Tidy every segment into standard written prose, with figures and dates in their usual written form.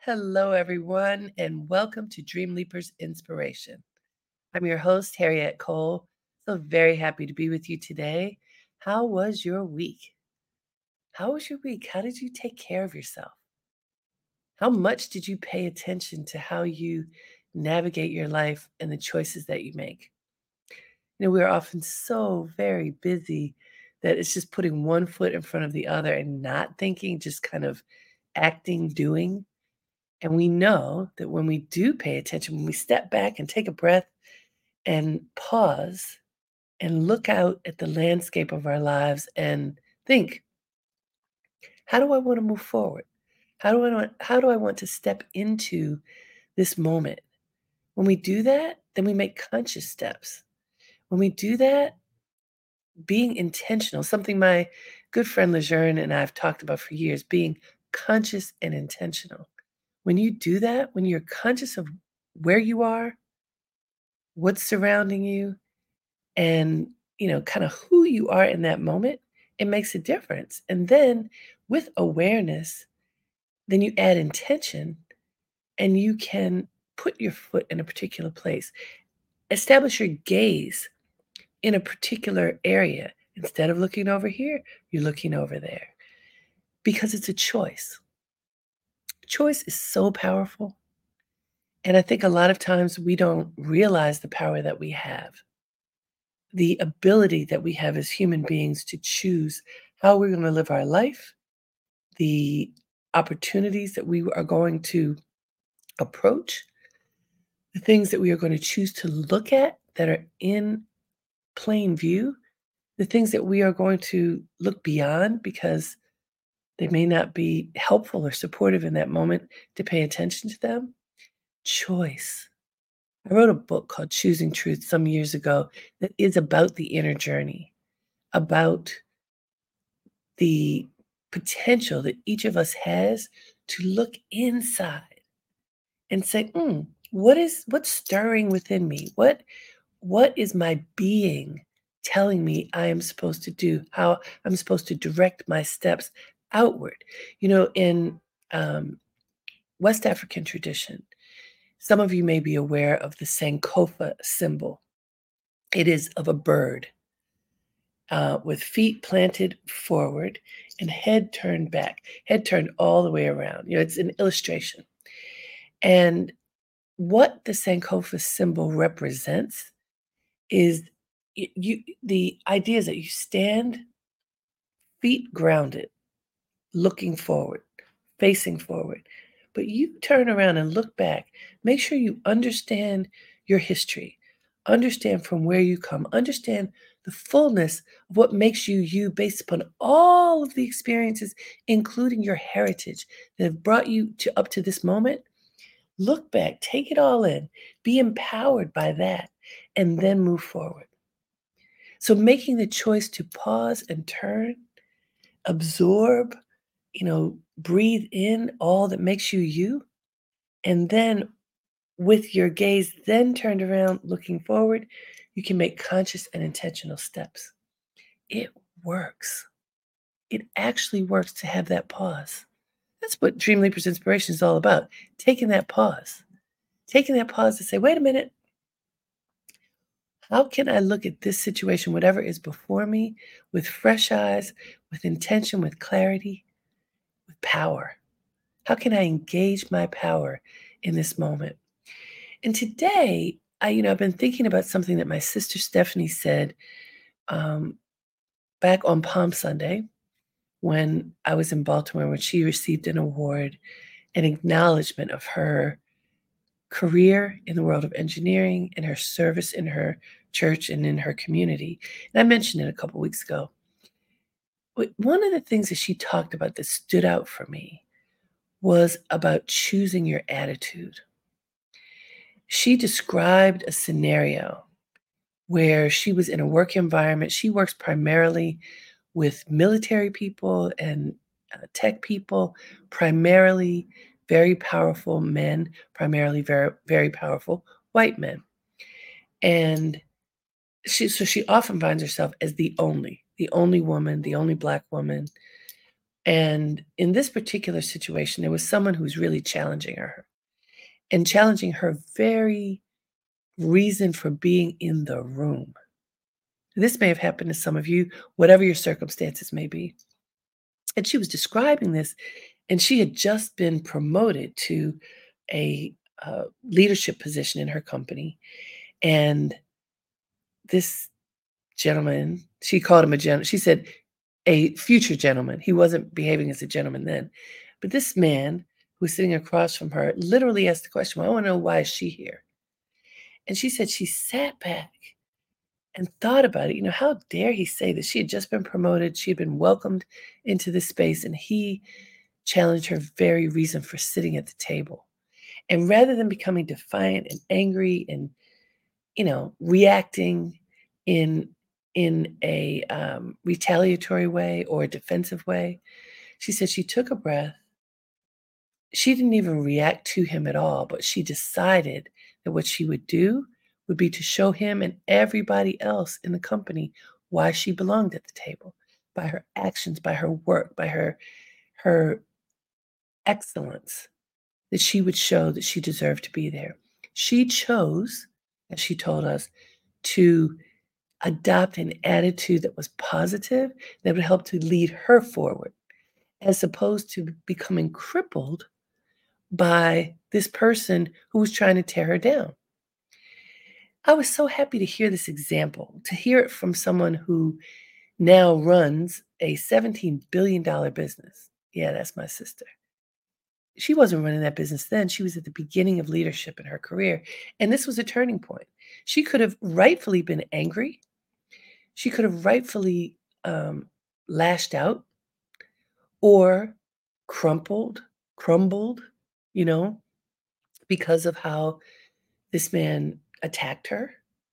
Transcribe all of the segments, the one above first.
Hello, everyone, and welcome to Dream Leapers Inspiration. I'm your host, Harriet Cole. So very happy to be with you today. How was your week? How was your week? How did you take care of yourself? How much did you pay attention to how you navigate your life and the choices that you make? We're often so very busy that it's just putting one foot in front of the other and not thinking, just kind of acting, doing. And we know that when we do pay attention, when we step back and take a breath and pause and look out at the landscape of our lives and think, how do I want to move forward? How do I want to step into this moment? When we do that, then we make conscious steps. When we do that, being intentional, something my good friend Lejeune and I have talked about for years, being conscious and intentional. When you do that, when you're conscious of where you are, what's surrounding you, and kind of who you are in that moment, it makes a difference. And then with awareness, then you add intention and you can put your foot in a particular place. Establish your gaze in a particular area. Instead of looking over here, you're looking over there because it's a choice. Choice is so powerful. And I think a lot of times we don't realize the power that we have, the ability that we have as human beings to choose how we're going to live our life, the opportunities that we are going to approach, the things that we are going to choose to look at that are in plain view, the things that we are going to look beyond because they may not be helpful or supportive in that moment to pay attention to them. Choice. I wrote a book called Choosing Truth some years ago that is about the inner journey, about the potential that each of us has to look inside and say, what's stirring within me? What is my being telling me I am supposed to do? How I'm supposed to direct my steps outward? In West African tradition, some of you may be aware of the Sankofa symbol. It is of a bird with feet planted forward and head turned back, head turned all the way around. It's an illustration. And what the Sankofa symbol represents is the idea is that you stand feet grounded, looking forward, facing forward. But you turn around and look back. Make sure you understand your history, understand from where you come, understand the fullness of what makes you you based upon all of the experiences, including your heritage that have brought you to up to this moment. Look back, take it all in, be empowered by that, and then move forward. So making the choice to pause and turn, absorb, breathe in all that makes you you, and then with your gaze then turned around looking forward, you can make conscious and intentional steps. It works. It actually works to have that pause. That's what Dream Leapers Inspiration is all about. Taking that pause to say, wait a minute, how can I look at this situation, whatever is before me, with fresh eyes, with intention, with clarity, with power? How can I engage my power in this moment? And today, I've been thinking about something that my sister Stephanie said um, back on Palm Sunday when I was in Baltimore, when she received an award, an acknowledgement of her career in the world of engineering and her service in her church and in her community. And I mentioned it a couple weeks ago. But one of the things that she talked about that stood out for me was about choosing your attitude. She described a scenario where she was in a work environment. She works primarily with military people and tech people, primarily very powerful men, primarily very, very powerful white men. And she often finds herself as the only woman, the only Black woman. And in this particular situation, there was someone who was really challenging her and challenging her very reason for being in the room. This may have happened to some of you, whatever your circumstances may be. And she was describing this, and she had just been promoted to a leadership position in her company. And this gentleman, she called him a gentleman. She said, a future gentleman. He wasn't behaving as a gentleman then. But this man who was sitting across from her literally asked the question, well, I want to know, why is she here? And she said she sat back and thought about it. How dare he say that she had just been promoted, she had been welcomed into this space, and he challenged her very reason for sitting at the table. And rather than becoming defiant and angry and, reacting in a retaliatory way or a defensive way, she said she took a breath. She didn't even react to him at all, but she decided that what she would do would be to show him and everybody else in the company why she belonged at the table, by her actions, by her work, by her excellence, that she would show that she deserved to be there. She chose, as she told us, to adopt an attitude that was positive, that would help to lead her forward, as opposed to becoming crippled by this person who was trying to tear her down. I was so happy to hear this example, to hear it from someone who now runs a $17 billion business. Yeah, that's my sister. She wasn't running that business then. She was at the beginning of leadership in her career. And this was a turning point. She could have rightfully been angry. She could have rightfully lashed out or crumbled, you know, because of how this man attacked her.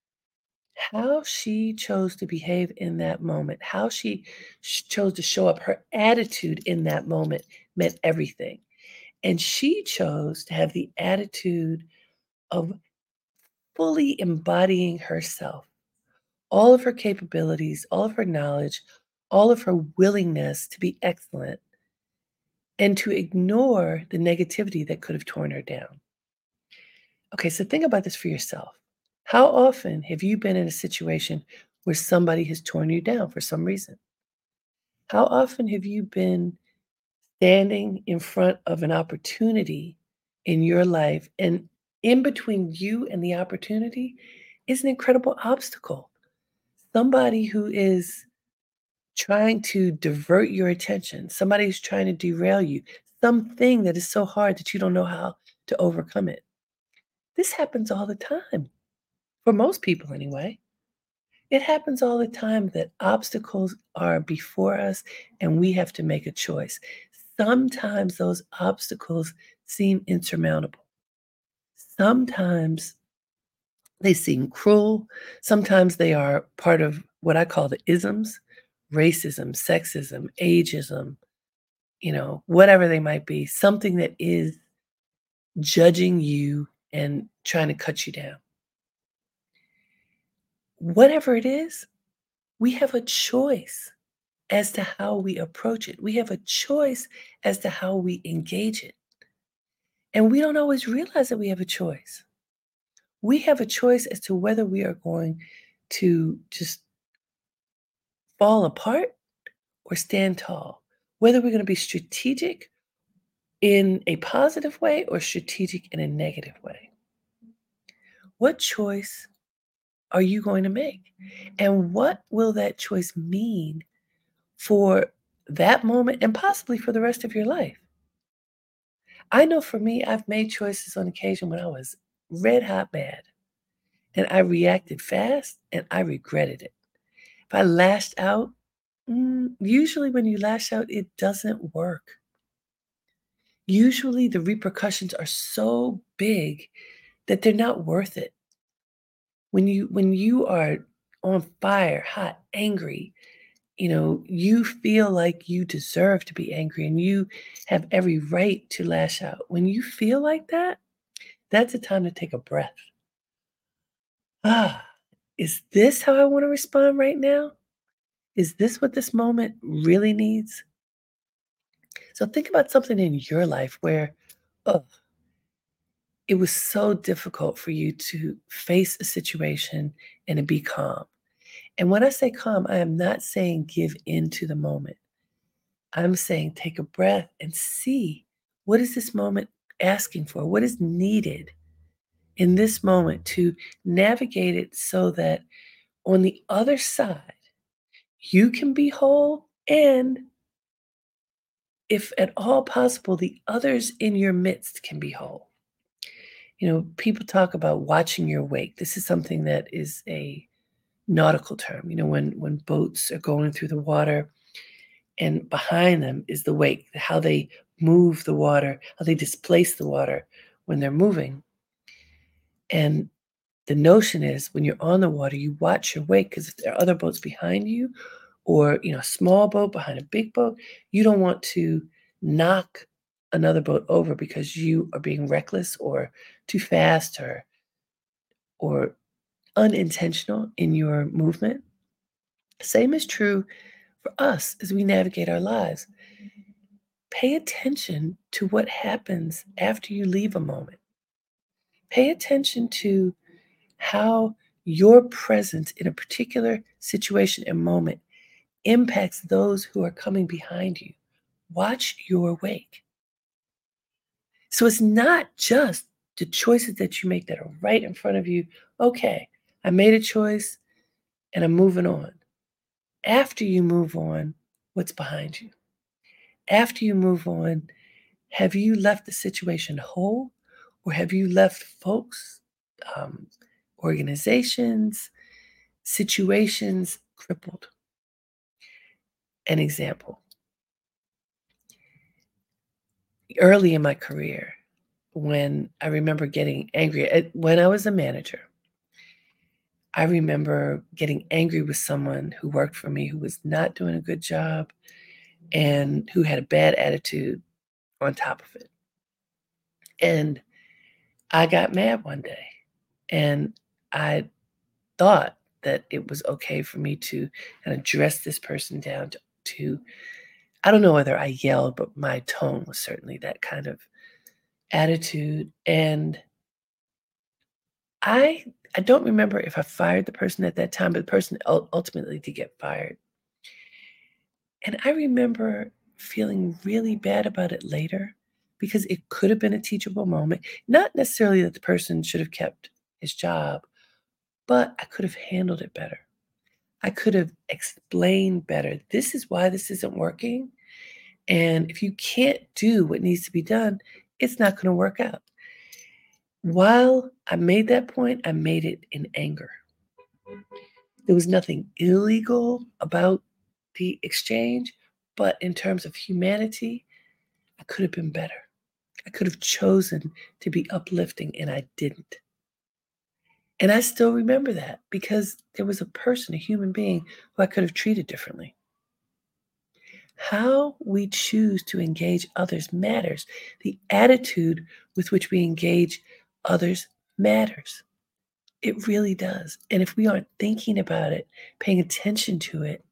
How she chose to behave in that moment, how she chose to show up, her attitude in that moment meant everything. And she chose to have the attitude of fully embodying herself, all of her capabilities, all of her knowledge, all of her willingness to be excellent, and to ignore the negativity that could have torn her down. Okay, so think about this for yourself. How often have you been in a situation where somebody has torn you down for some reason? How often have you been standing in front of an opportunity in your life, and in between you and the opportunity is an incredible obstacle? Somebody who is trying to divert your attention, somebody who's trying to derail you, something that is so hard that you don't know how to overcome it. This happens all the time, for most people anyway. It happens all the time that obstacles are before us and we have to make a choice. Sometimes those obstacles seem insurmountable. Sometimes they seem cruel. Sometimes they are part of what I call the isms: racism, sexism, ageism, whatever they might be, something that is judging you and trying to cut you down. Whatever it is, we have a choice as to how we approach it. We have a choice as to how we engage it. And we don't always realize that we have a choice. We have a choice as to whether we are going to just fall apart or stand tall, whether we're going to be strategic in a positive way or strategic in a negative way. What choice are you going to make? And what will that choice mean for that moment and possibly for the rest of your life? I know for me, I've made choices on occasion when I was red hot mad and I reacted fast and I regretted it. If I lashed out, usually when you lash out, it doesn't work. Usually the repercussions are so big that they're not worth it. When you are on fire, hot, angry, you feel like you deserve to be angry and you have every right to lash out. When you feel like that, that's a time to take a breath. Ah, is this how I want to respond right now? Is this what this moment really needs? So think about something in your life where, oh, it was so difficult for you to face a situation and to be calm. And when I say calm, I am not saying give in to the moment. I'm saying take a breath and see, what is this moment asking for? What is needed in this moment to navigate it so that on the other side, you can be whole, and if at all possible, the others in your midst can be whole. People talk about watching your wake. This is something that is a nautical term. When boats are going through the water and behind them is the wake, how they move the water, how they displace the water when they're moving. And the notion is when you're on the water, you watch your wake, because if there are other boats behind you, or a small boat behind a big boat, you don't want to knock another boat over because you are being reckless or too fast or unintentional in your movement. Same is true for us as we navigate our lives. Pay attention to what happens after you leave a moment. Pay attention to how your presence in a particular situation and moment impacts those who are coming behind you. Watch your wake. So it's not just the choices that you make that are right in front of you. Okay, I made a choice and I'm moving on. After you move on, what's behind you? After you move on, have you left the situation whole, or have you left folks, um, organizations, situations crippled? An example, early in my career, when I remember getting angry, when I was a manager, I remember getting angry with someone who worked for me who was not doing a good job and who had a bad attitude on top of it. And I got mad one day, and I thought that it was okay for me to kind of dress this person down to I don't know whether I yelled, but my tone was certainly that kind of attitude. And I I don't remember if I fired the person at that time, but the person ultimately did get fired. And I remember feeling really bad about it later because it could have been a teachable moment. Not necessarily that the person should have kept his job, but I could have handled it better. I could have explained better. This is why this isn't working. And if you can't do what needs to be done, it's not going to work out. While I made that point, I made it in anger. There was nothing illegal about the exchange, but in terms of humanity, I could have been better. I could have chosen to be uplifting, and I didn't. And I still remember that because there was a person, a human being, who I could have treated differently. How we choose to engage others matters. The attitude with which we engage others matters. It really does. And if we aren't thinking about it, paying attention to it,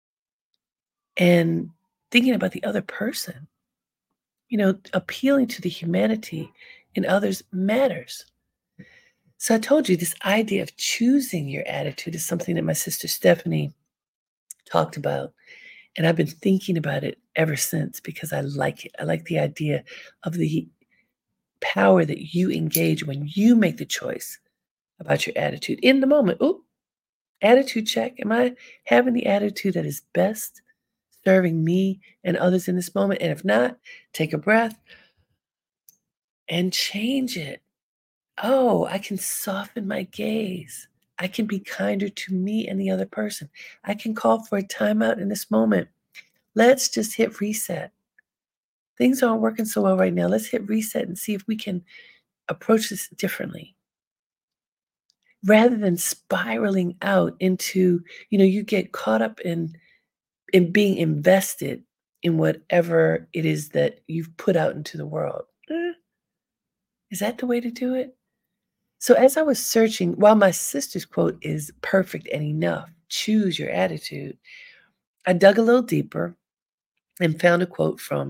and thinking about the other person, appealing to the humanity in others matters. So I told you this idea of choosing your attitude is something that my sister Stephanie talked about. And I've been thinking about it ever since because I like it. I like the idea of the power that you engage when you make the choice about your attitude in the moment. Ooh, attitude check. Am I having the attitude that is best serving me and others in this moment? And if not, take a breath and change it. Oh, I can soften my gaze. I can be kinder to me and the other person. I can call for a timeout in this moment. Let's just hit reset. Things aren't working so well right now. Let's hit reset and see if we can approach this differently. Rather than spiraling out into, you get caught up in being invested in whatever it is that you've put out into the world. Is that the way to do it? So as I was searching, while my sister's quote is perfect and enough, choose your attitude, I dug a little deeper and found a quote from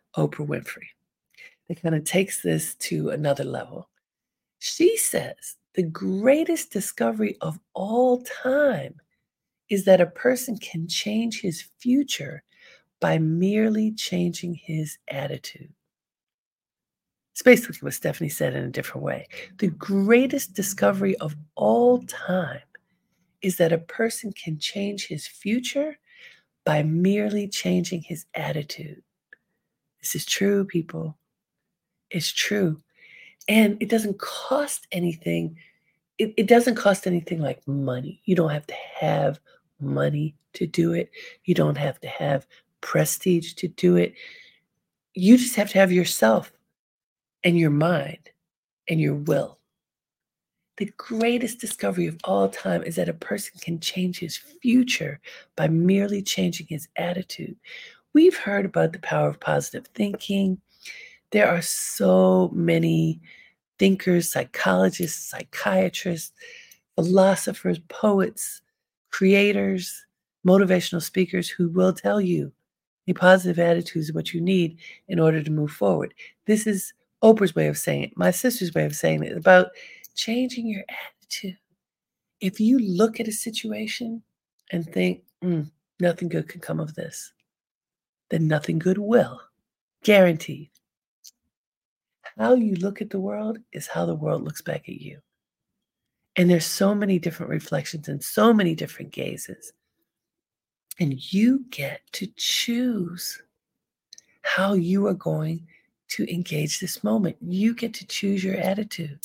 Oprah Winfrey, that kind of takes this to another level. She says the greatest discovery of all time is that a person can change his future by merely changing his attitude. It's basically what Stephanie said in a different way. The greatest discovery of all time is that a person can change his future by merely changing his attitude. This is true, people. It's true. And it doesn't cost anything. It doesn't cost anything like money. You don't have to have money to do it. You don't have to have prestige to do it. You just have to have yourself and your mind and your will. The greatest discovery of all time is that a person can change his future by merely changing his attitude. We've heard about the power of positive thinking. There are so many thinkers, psychologists, psychiatrists, philosophers, poets, creators, motivational speakers who will tell you a positive attitude is what you need in order to move forward. This is Oprah's way of saying it. My sister's way of saying it, about changing your attitude. If you look at a situation and think, nothing good can come of this, then nothing good will. Guaranteed. How you look at the world is how the world looks back at you. And there's so many different reflections and so many different gazes. And you get to choose how you are going to engage this moment. You get to choose your attitude.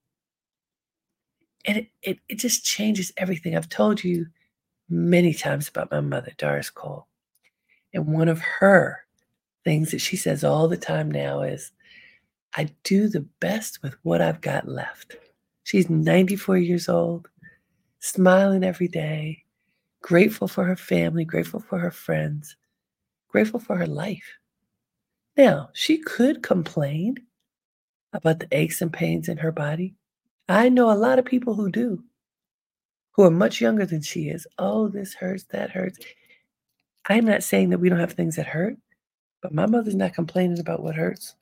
And it just changes everything. I've told you many times about my mother, Doris Cole. And one of her things that she says all the time now is, I do the best with what I've got left. She's 94 years old, smiling every day, grateful for her family, grateful for her friends, grateful for her life. Now, she could complain about the aches and pains in her body. I know a lot of people who do, who are much younger than she is. Oh, this hurts, that hurts. I'm not saying that we don't have things that hurt, but my mother's not complaining about what hurts.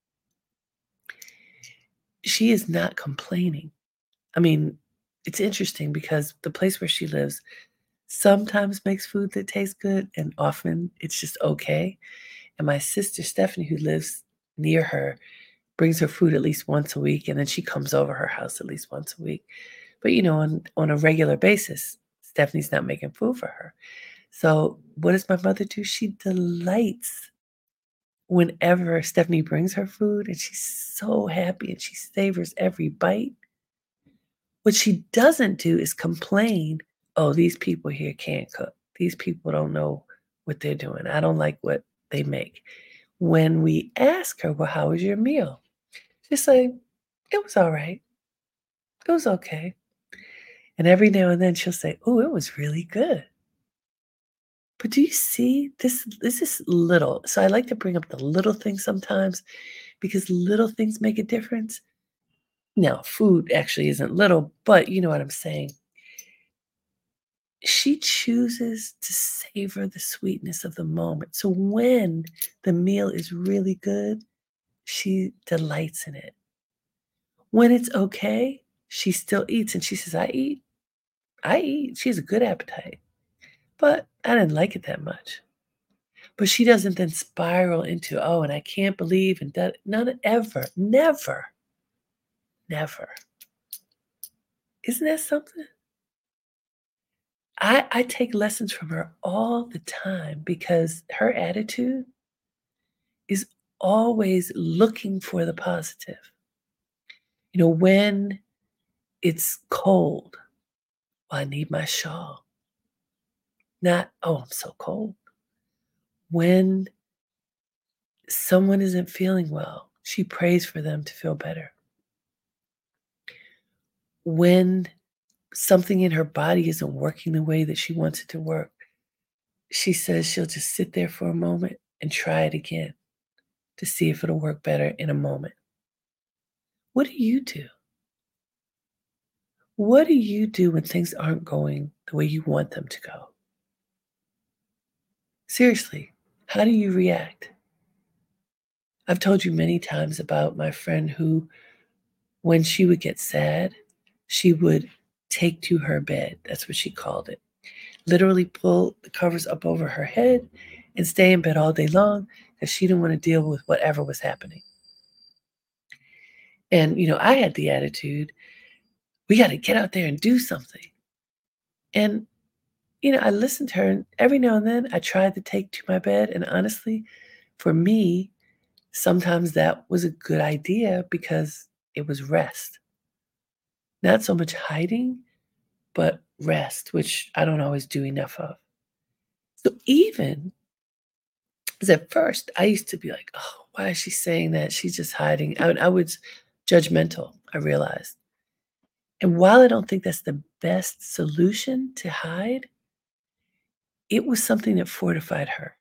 She is not complaining. I mean, it's interesting because the place where she lives sometimes makes food that tastes good, and often it's just okay. And my sister Stephanie, who lives near her, brings her food at least once a week, and then she comes over her house at least once a week. But on a regular basis, Stephanie's not making food for her. So what does my mother do? She delights whenever Stephanie brings her food, and she's so happy and she savors every bite. What she doesn't do is complain, oh, these people here can't cook. These people don't know what they're doing. I don't like what they make. When we ask her, well, how was your meal? She's like, it was all right. It was okay. And every now and then she'll say, oh, it was really good. But do you see this is little. So I like to bring up the little things sometimes because little things make a difference. Now, food actually isn't little, but you know what I'm saying. She chooses to savor the sweetness of the moment. So when the meal is really good, she delights in it. When it's okay, she still eats and she says, I eat. I eat. She has a good appetite. But I didn't like it that much. But she doesn't then spiral into, oh, and I can't believe and that. None ever, never, never. Isn't that something? I take lessons from her all the time because her attitude is always looking for the positive. When it's cold, well, I need my shawl. Not, oh, I'm so cold. When someone isn't feeling well, she prays for them to feel better. When something in her body isn't working the way that she wants it to work, she says she'll just sit there for a moment and try it again to see if it'll work better in a moment. What do you do? What do you do when things aren't going the way you want them to go? Seriously, how do you react? I've told you many times about my friend who, when she would get sad, she would take to her bed. That's what she called it. Literally pull the covers up over her head and stay in bed all day long because she didn't want to deal with whatever was happening. And, I had the attitude, we got to get out there and do something. And, I listened to her, and every now and then I tried to take to my bed. And honestly, for me, sometimes that was a good idea because it was rest. Not so much hiding, but rest, which I don't always do enough of. So even as at first, I used to be like, oh, why is she saying that? She's just hiding. I was judgmental, I realized. And while I don't think that's the best solution to hide, it was something that fortified her.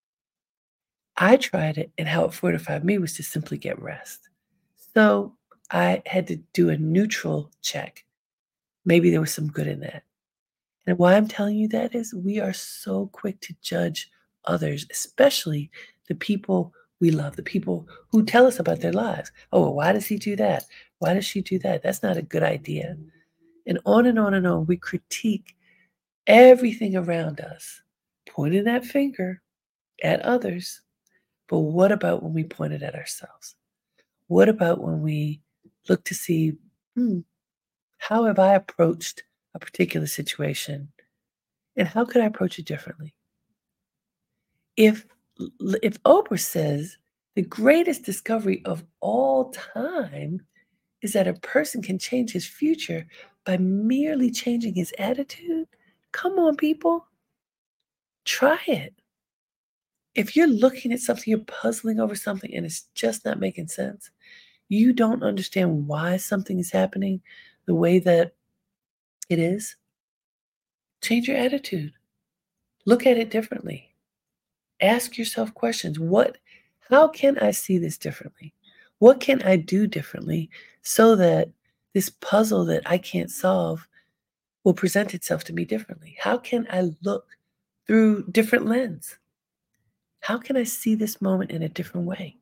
I tried it, and how it fortified me was to simply get rest. So I had to do a neutral check. Maybe there was some good in that. And why I'm telling you that is we are so quick to judge others, especially the people we love, the people who tell us about their lives. Oh, well, why does he do that? Why does she do that? That's not a good idea. And on and on and on, we critique everything around us, pointing that finger at others. But what about when we point it at ourselves? What about when we look to see, hmm, how have I approached a particular situation? And how could I approach it differently? If if Oprah says the greatest discovery of all time is that a person can change his future by merely changing his attitude, come on, people, try it. If you're looking at something, you're puzzling over something, and it's just not making sense, you don't understand why something is happening the way that it is, change your attitude. Look at it differently. Ask yourself questions. How can I see this differently? What can I do differently so that this puzzle that I can't solve will present itself to me differently? How can I look through different lens? How can I see this moment in a different way?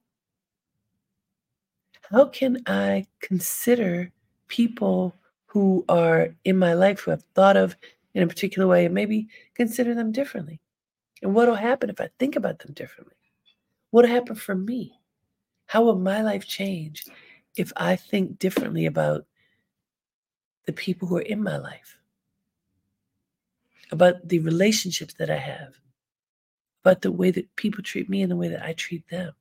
How can I consider people who are in my life who I've thought of in a particular way and maybe consider them differently? And what will happen if I think about them differently? What will happen for me? How will my life change if I think differently about the people who are in my life, about the relationships that I have, about the way that people treat me and the way that I treat them?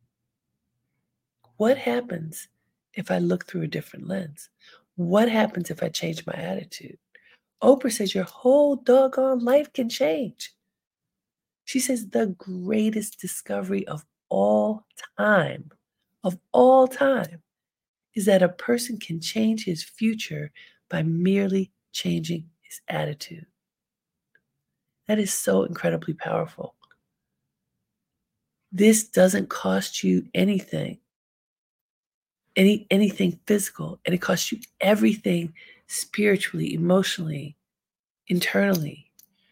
What happens if I look through a different lens? What happens if I change my attitude? Oprah says your whole doggone life can change. She says the greatest discovery time, of all time, is that a person can change his future by merely changing his attitude. That is so incredibly powerful. This doesn't cost you anything, anything physical, and it costs you everything spiritually, emotionally, internally.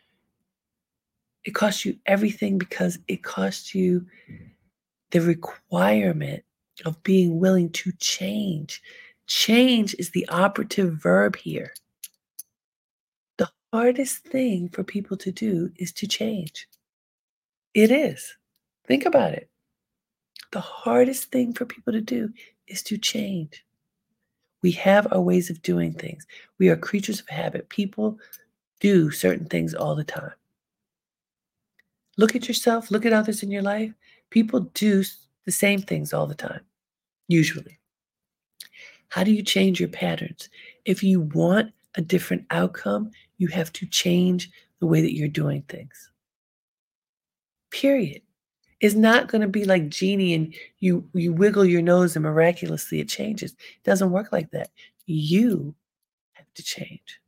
It costs you everything because it costs you the requirement of being willing to change. Change is the operative verb here. The hardest thing for people to do is to change. It is. Think about it. The hardest thing for people to do is to change. We have our ways of doing things. We are creatures of habit. People do certain things all the time. Look at yourself, look at others in your life. People do the same things all the time, usually. How do you change your patterns? If you want a different outcome, you have to change the way that you're doing things. Period. It's not going to be like genie and you wiggle your nose and miraculously it changes. It doesn't work like that. You have to change.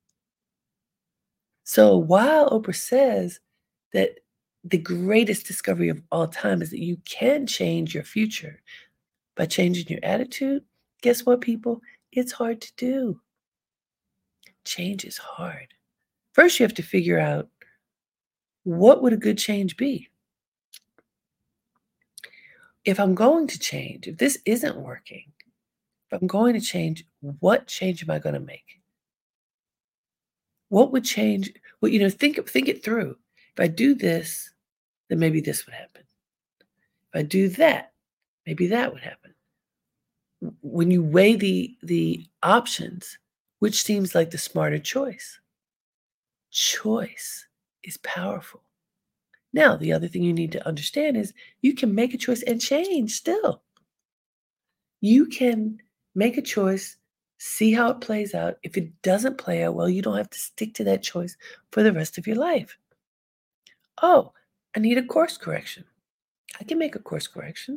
So while Oprah says that the greatest discovery of all time is that you can change your future by changing your attitude, guess what, people? It's hard to do. Change is hard. First, you have to figure out what would a good change be? If I'm going to change, if this isn't working, if I'm going to change, what change am I going to make? What would change? Well, think it through. If I do this, then maybe this would happen. If I do that, maybe that would happen. When you weigh the options, which seems like the smarter choice? Choice is powerful. Now, the other thing you need to understand is you can make a choice and change still. You can make a choice, see how it plays out. If it doesn't play out well, you don't have to stick to that choice for the rest of your life. Oh, I need a course correction. I can make a course correction.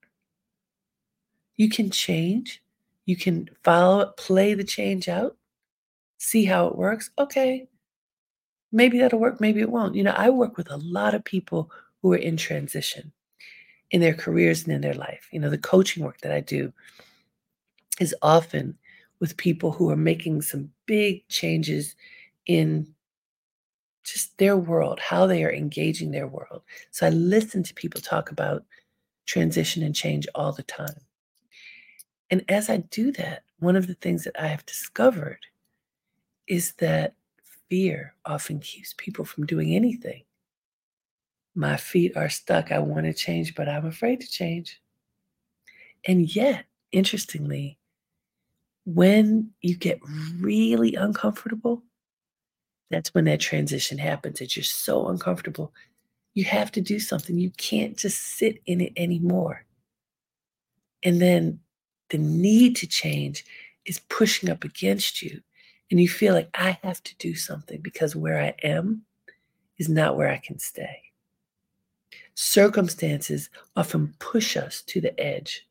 You can change. You can follow it, play the change out, see how it works. Okay, maybe that'll work, maybe it won't. I work with a lot of people who are in transition in their careers and in their life. The coaching work that I do is often with people who are making some big changes in just their world, how they are engaging their world. So I listen to people talk about transition and change all the time. And as I do that, one of the things that I have discovered is that fear often keeps people from doing anything. My feet are stuck. I want to change, but I'm afraid to change. And yet, interestingly, when you get really uncomfortable, that's when that transition happens. That you're so uncomfortable. You have to do something. You can't just sit in it anymore. And then the need to change is pushing up against you. And you feel like I have to do something because where I am is not where I can stay. Circumstances often push us to the edge.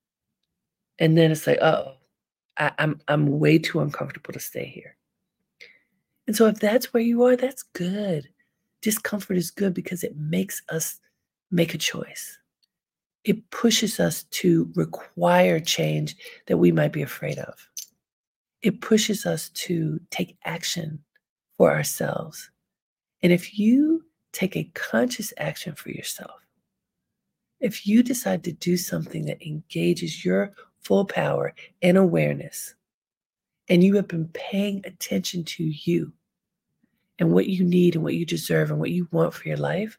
And then it's like, oh, I'm way too uncomfortable to stay here. And so if that's where you are, that's good. Discomfort is good because it makes us make a choice. It pushes us to require change that we might be afraid of. It pushes us to take action for ourselves. And if you take a conscious action for yourself, if you decide to do something that engages your full power and awareness, and you have been paying attention to you and what you need and what you deserve and what you want for your life,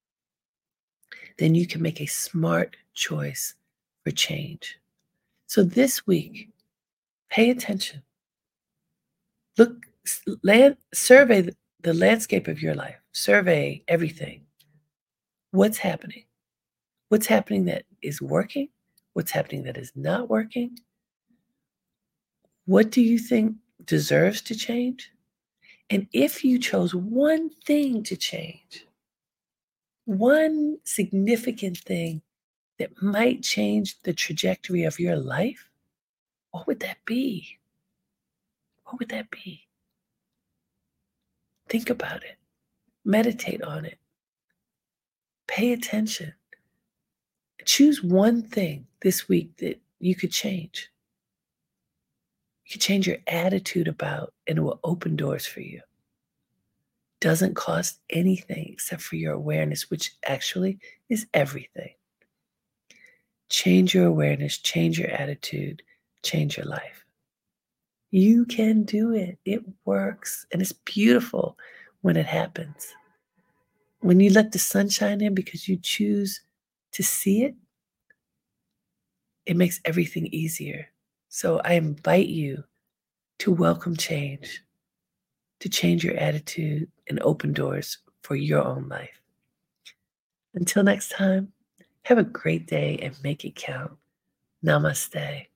then you can make a smart choice for change. So this week, pay attention. Look, survey the landscape of your life. Survey everything. What's happening? What's happening that is working? What's happening that is not working? What do you think deserves to change? And if you chose one thing to change, one significant thing that might change the trajectory of your life, what would that be? What would that be? Think about it. Meditate on it. Pay attention. Choose one thing this week that you could change. You could change your attitude about, and it will open doors for you. Doesn't cost anything except for your awareness, which actually is everything. Change your awareness, change your attitude, change your life. You can do it. It works. And it's beautiful when it happens. When you let the sunshine in because you choose to see it, it makes everything easier. So I invite you to welcome change, to change your attitude and open doors for your own life. Until next time, have a great day and make it count. Namaste.